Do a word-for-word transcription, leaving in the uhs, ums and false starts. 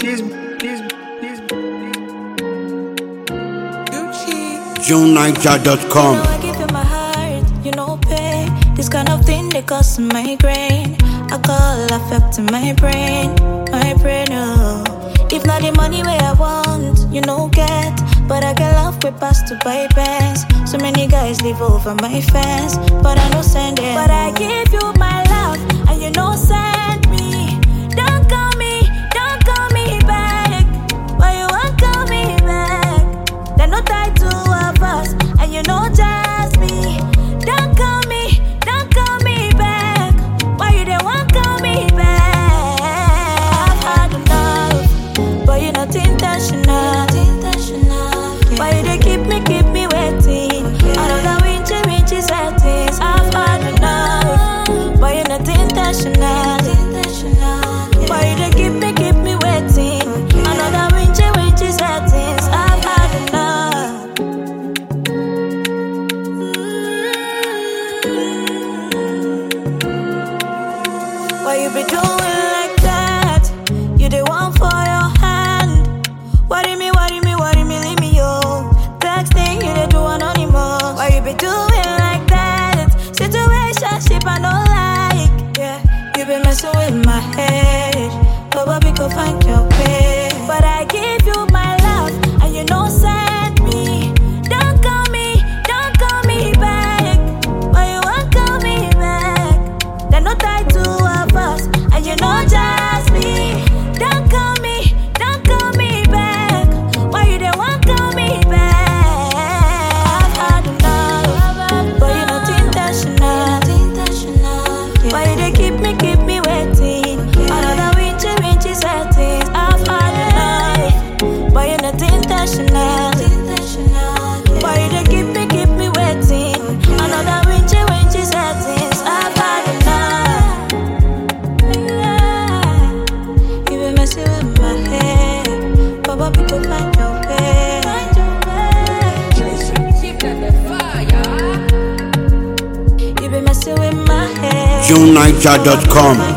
kiss me, kiss me, kiss me. June Niger dot com. You know I give you my heart, you know pay. This kind of thing they cost my grain. I call affecting my brain, my brain. Oh, if not the money where I want, you know get. But I get love with pass to buy pants. So many guys live over my fence, but I don't send it. But I give you my love, and you know send me. Don't call me, don't call me back. Why you won't call me back? They're not tied to of us, and you know just me. Don't call me, don't call me back. Why you don't want call me back? I've had enough, but you're not intentional. Why you they keep me, keep me waiting? Another winter, winter settings. I've had enough, but you're not intentional. Why you they keep me, keep me waiting? Another winter, winter settings. I've had enough. Why you be doing like that? You the one for your hand. Worry me, worry me, worry me, leave me yo. Texting you they do anonymous. Why you be doing like that? Situationship I don't like. Yeah, you be messing with my head. Probably go find your way. But I give you my love, and you know send me. Don't call me, don't call me back. Why you won't call me back? They're not tied to of us, and you know just me. Don't call me, don't call me back. Why you don't want call me back? I've had enough, but you're not intentional. Why you they keep me, keep me waiting? Another winter, winter settings. I've had enough, but you're not intentional. Why you they keep me, keep me waiting? Another winter, winter settings. I've had enough. Yeah. You been messing with my head. Baba, people find your way. Find your way. You been messing with my head. June Niger dot com.